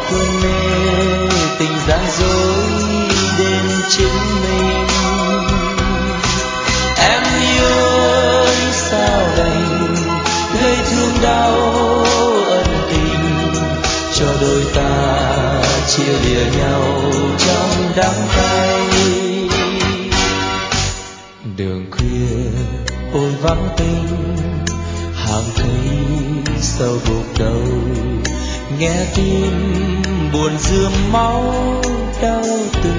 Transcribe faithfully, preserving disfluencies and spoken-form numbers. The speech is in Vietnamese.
quên mê tình gian dối đến chứng minh. Em yêu anh sao đành gây thương đau ân tình, cho đôi ta chia lìa nhau trong đắng cay. Đường khuya ôi vắng tình, hàng cây sâu gục đầu, nghe tim buồn rươm máu đau từng